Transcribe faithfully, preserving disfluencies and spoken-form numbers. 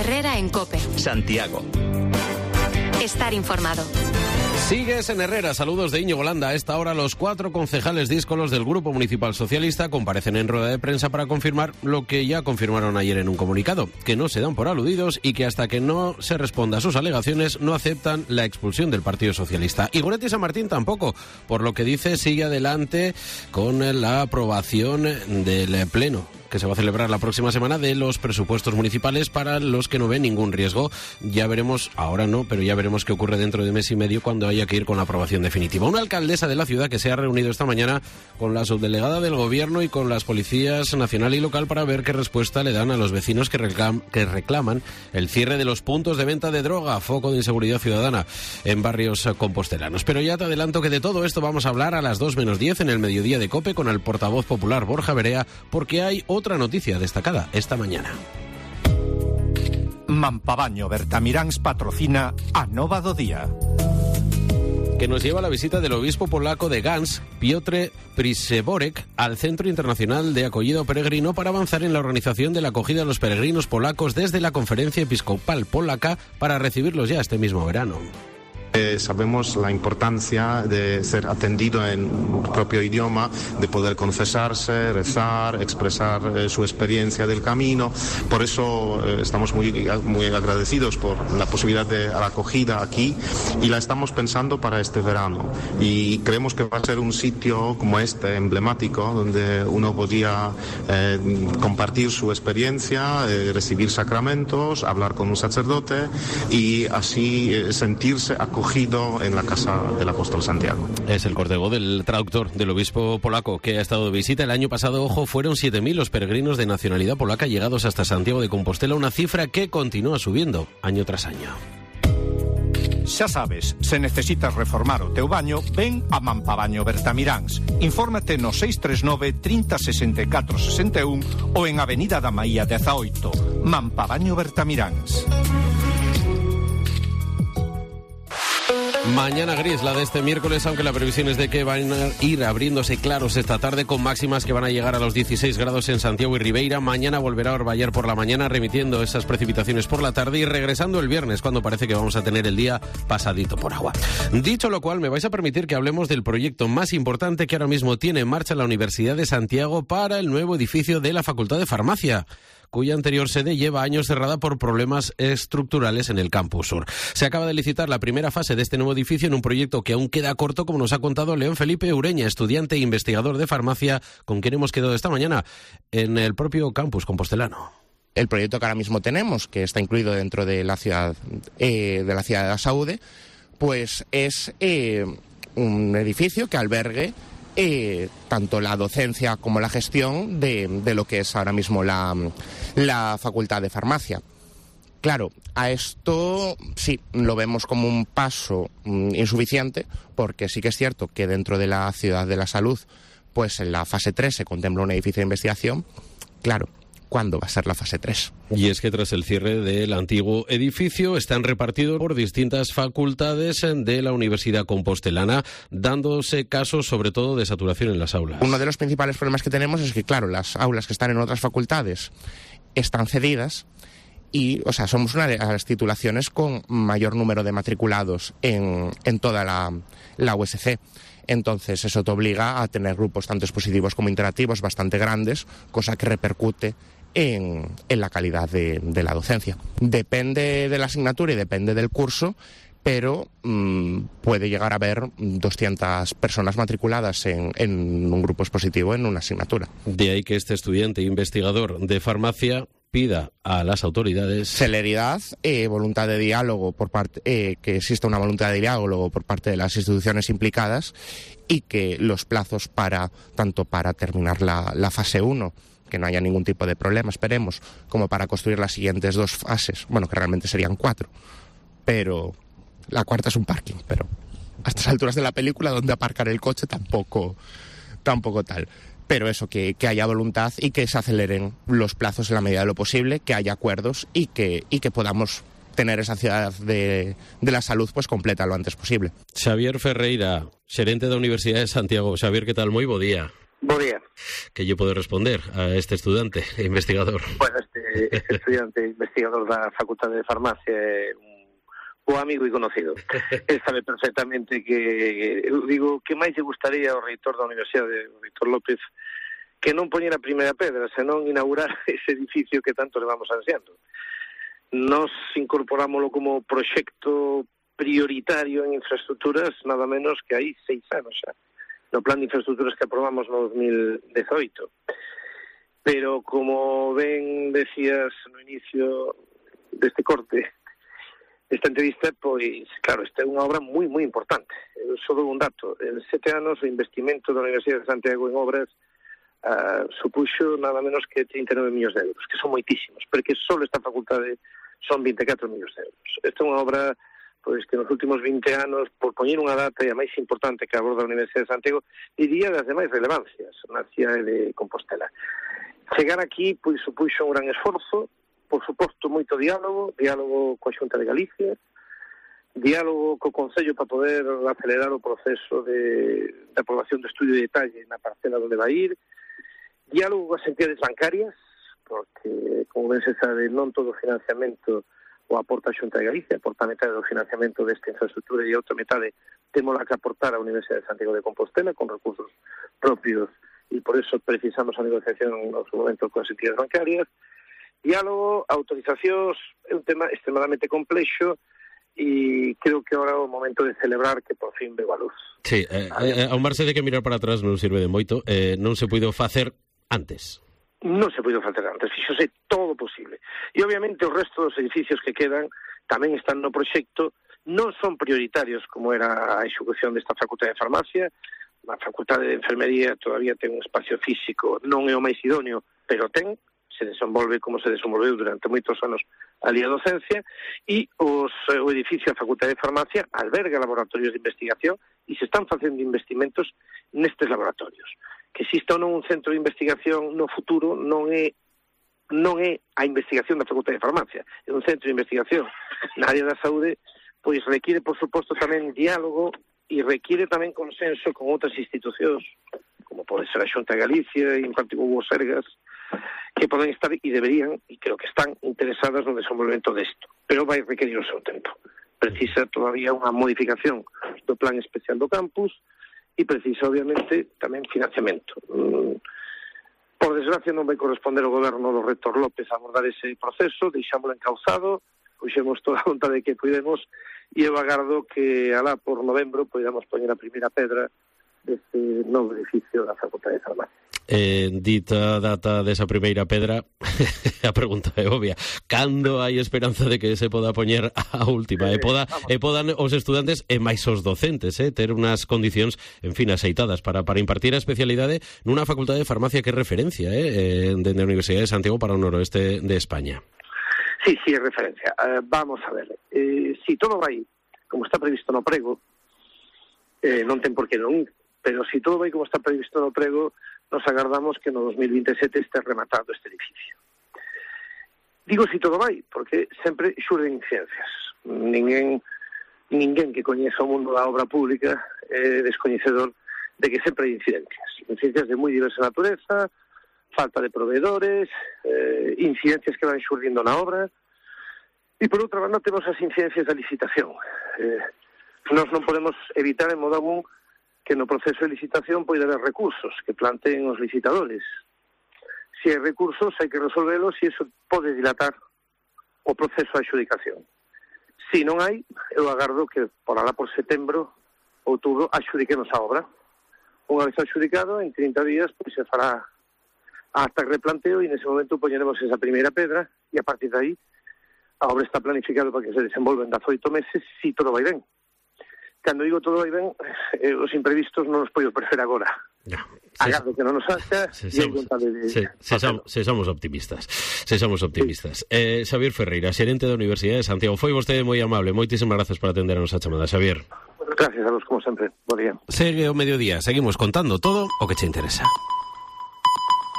Herrera en COPE. Santiago. Estar informado. Sigues en Herrera. Saludos de Íñigo Landa. A esta hora los cuatro concejales díscolos del Grupo Municipal Socialista comparecen en rueda de prensa para confirmar lo que ya confirmaron ayer en un comunicado, que no se dan por aludidos y que hasta que no se responda a sus alegaciones no aceptan la expulsión del Partido Socialista. Y Goretti San Martín tampoco, por lo que dice sigue adelante con la aprobación del Pleno que se va a celebrar la próxima semana de los presupuestos municipales para los que no ven ningún riesgo. Ya veremos, ahora no, pero ya veremos qué ocurre dentro de mes y medio cuando haya que ir con la aprobación definitiva. Una alcaldesa de la ciudad que se ha reunido esta mañana con la subdelegada del gobierno y con las policías nacional y local para ver qué respuesta le dan a los vecinos que, reclam- que reclaman el cierre de los puntos de venta de droga, foco de inseguridad ciudadana en barrios compostelanos. Pero ya te adelanto que de todo esto vamos a hablar a las dos menos diez en el mediodía de COPE con el portavoz popular Borja Berea, porque hay otro Otra noticia destacada esta mañana. Mampabaño Bertamiráns patrocina a Nova do Día, que nos lleva a la visita del obispo polaco de Gdańsk, Piotr Przyborek, al Centro Internacional de Acogida Peregrino para avanzar en la organización de la acogida a los peregrinos polacos desde la Conferencia Episcopal Polaca para recibirlos ya este mismo verano. Eh, sabemos la importancia de ser atendido en un propio idioma, de poder confesarse, rezar, expresar eh, su experiencia del camino. Por eso eh, estamos muy, muy agradecidos por la posibilidad de la acogida aquí y la estamos pensando para este verano. Y creemos que va a ser un sitio como este, emblemático, donde uno podía eh, compartir su experiencia, eh, recibir sacramentos, hablar con un sacerdote y así eh, sentirse acogido en la casa del apóstol Santiago. Es el cortejo del traductor del obispo polaco que ha estado de visita. El año pasado, ojo, fueron siete mil los peregrinos de nacionalidad polaca llegados hasta Santiago de Compostela, una cifra que continúa subiendo año tras año. Xa sabes, se necesitas reformar o teu baño, ven a Mampabaño Bertamiráns. Infórmate no seis tres nove, trinta, sesenta e catro, sesenta e un ou en Avenida da Maía dezaoito. Mampabaño Bertamiráns. Mañana gris, la de este miércoles, aunque la previsión es de que van a ir abriéndose claros esta tarde con máximas que van a llegar a los dieciséis grados en Santiago y Ribeira. Mañana volverá a orvallar por la mañana, remitiendo esas precipitaciones por la tarde y regresando el viernes, cuando parece que vamos a tener el día pasadito por agua. Dicho lo cual, me vais a permitir que hablemos del proyecto más importante que ahora mismo tiene en marcha la Universidad de Santiago para el nuevo edificio de la Facultad de Farmacia, cuya anterior sede lleva años cerrada por problemas estructurales en el campus sur. Se acaba de licitar la primera fase de este nuevo edificio en un proyecto que aún queda corto, como nos ha contado León Felipe Ureña, estudiante e investigador de farmacia, con quien hemos quedado esta mañana en el propio campus compostelano. El proyecto que ahora mismo tenemos, que está incluido dentro de la ciudad eh, de la ciudad de la Saúde, pues es eh, un edificio que albergue Eh, tanto la docencia como la gestión de, de lo que es ahora mismo la, la Facultad de Farmacia. Claro, a esto sí lo vemos como un paso mm, insuficiente, porque sí que es cierto que dentro de la Ciudad de la Salud, pues en la fase tres se contempla un edificio de investigación. Claro, ¿cuándo va a ser la fase tres? Y es que tras el cierre del antiguo edificio están repartidos por distintas facultades de la Universidad Compostelana, dándose casos sobre todo de saturación en las aulas. Uno de los principales problemas que tenemos es que, claro, las aulas que están en otras facultades están cedidas y, o sea, somos una de las titulaciones con mayor número de matriculados en, en toda la, la U S C. Entonces eso te obliga a tener grupos tanto expositivos como interactivos bastante grandes, cosa que repercute en, en la calidad de, de la docencia. Depende de la asignatura y depende del curso, pero mmm, puede llegar a haber doscientas personas matriculadas en, en un grupo expositivo en una asignatura. De ahí que este estudiante investigador de farmacia pida a las autoridades celeridad, eh, voluntad de diálogo por parte, eh, que exista una voluntad de diálogo por parte de las instituciones implicadas y que los plazos para tanto para terminar la, la fase uno, que no haya ningún tipo de problema, esperemos, como para construir las siguientes dos fases, bueno, que realmente serían cuatro, pero la cuarta es un parking, pero a estas alturas de la película donde aparcar el coche tampoco, tampoco tal. Pero eso, que, que haya voluntad y que se aceleren los plazos en la medida de lo posible, que haya acuerdos y que, y que podamos tener esa ciudad de, de la salud pues completa lo antes posible. Xavier Ferreira, xerente da Universidade de Santiago. Xavier, que tal? Moi bo día. Bo día. Que lle pode responder a este estudante e investigador? Bueno, este, este estudiante investigador da Facultade de Farmacia é un bo amigo e conocido. Ele sabe perfectamente que, eu digo, que máis lle gustaría ao reitor da Universidade, o reitor López, que non poñera a primeira pedra, senón inaugurar ese edificio que tanto le vamos ansiando. Nos incorporámoslo como proxecto prioritario en infraestructuras nada menos que hai seis anos xa, no plan de infraestructuras que aprobamos no dos mil dezoito. Pero, como ben decías no inicio deste corte, desta entrevista, pois, claro, esta é unha obra moi, moi importante. Eu só dou un dato. En sete anos, o investimento da Universidade de Santiago en obras uh, supuxo nada menos que trinta e nove millóns de euros, que son moitísimos, porque só esta facultade son vinte e catro millóns de euros. Esta é unha obra pois que nos últimos vinte anos, por poñer unha data e a máis importante que aborda a Universidade de Santiago, diría das demais relevancias na cidade de Compostela. Chegar aquí, pois, supuxo un gran esforzo, por suposto, moito diálogo, diálogo coa Xunta de Galicia, diálogo co Concello para poder acelerar o proceso de, de aprobación do estudio de detalle na parcela onde vai ir, diálogo coas entidades bancarias, porque, como ben se sabe, non todo o financiamento o aporta a Xunta de Galicia, aporta a metade do financiamento desta infraestructura e a outra metade témola que aportar a Universidade de Santiago de Compostela con recursos propios e por eso precisamos a negociación no seu momento con as entidades bancarias. Diálogo, autorizacións, é un tema extremadamente complexo e creo que agora é o momento de celebrar que por fin veo a luz. Sí, eh, eh, ao marxe de que mirar para atrás non sirve de moito, eh, non se puido facer antes. Non se puido facer antes, fixose todo posible. E, obviamente, o resto dos edificios que quedan tamén están no proxecto, non son prioritarios como era a execución desta Facultade de Farmacia. A Facultade de Enfermería todavía ten un espacio físico, non é o máis idóneo, pero ten, se desenvolve como se desenvolveu durante moitos anos ali a docencia, e os, o edificio da Facultade de Farmacia alberga laboratorios de investigación e se están facendo investimentos nestes laboratorios. Que exista ou non un centro de investigación no futuro non é non é a investigación da Facultade de Farmacia, é un centro de investigación na área da saúde, pois requiere, por suposto, tamén diálogo e requiere tamén consenso con outras institucións, como pode ser a Xunta de Galicia e en particular os Sergas, que poden estar e deberían, e creo que están interesadas no desenvolvemento desto, pero vai requerir o seu tempo. Precisa todavía unha modificación do plan especial do campus e precisa, obviamente, tamén financiamento. Mm, por desgracia, non vai corresponder ao goberno do rector López a abordar ese proceso, deixámoslo encauzado, puxemos toda a vontade que cuidemos e eu agardo que alá por novembro podamos poñer a primeira pedra deste novo edificio da Facultade de Farmacia. Eh, dita data desa primeira pedra, a pregunta é obvia. Cando hai esperanza de que se poda poñer a última? Eh, e, poda, e podan os estudantes e máis os docentes eh, ter unhas condicións, en fin, aceitadas para, para impartir a especialidade nunha Facultade de Farmacia que é referencia eh, dende a Universidade de Santiago para o noroeste de España. Sí, sí, é referencia. Uh, vamos a ver. Eh, si todo vai como está previsto no prego, eh, non ten por que non ir, pero si todo vai como está previsto no prego, nos agardamos que no dos mil vinte e sete este rematado este edificio. Digo si todo vai, porque sempre xurden ciencias. Ninguén, ninguén que coñeza o mundo da obra pública é descoñecedor de que sempre hai incidencias. Incidencias de moi diversa natureza, falta de proveedores, eh, incidencias que van xurdindo na obra, e por outra banda temos as incidencias da licitación. Eh, nós non podemos evitar en modo algum que no proceso de licitación pode haber recursos que planteen os licitadores. Se hai recursos, hai que resolvelos e iso pode dilatar o proceso de adxudicación. Se non hai, eu agardo que por alá por setembro, outubro, adxudiquemos a obra. Unha vez adxudicado, en trinta días, pois se fará hasta que replanteo e nese momento poñeremos esa primeira pedra e a partir de aí a obra está planificada para que se desenvolven dezoito meses si todo vai ben. Cando digo todo vai ben, eh, os imprevistos non os podo prefer agora. Ya, Agardo que non nos haxa e hai vontade de... Se, se, som, se somos optimistas. Se somos optimistas. Sí. Eh, Xavier Ferreira, xerente da Universidade de Santiago. Foi vostede moi amable. Moitísimas grazas por atender a nosa chamada, Xavier. Gracias a vos, como sempre. Bo día. Segue o mediodía. Seguimos contando todo o que che interesa.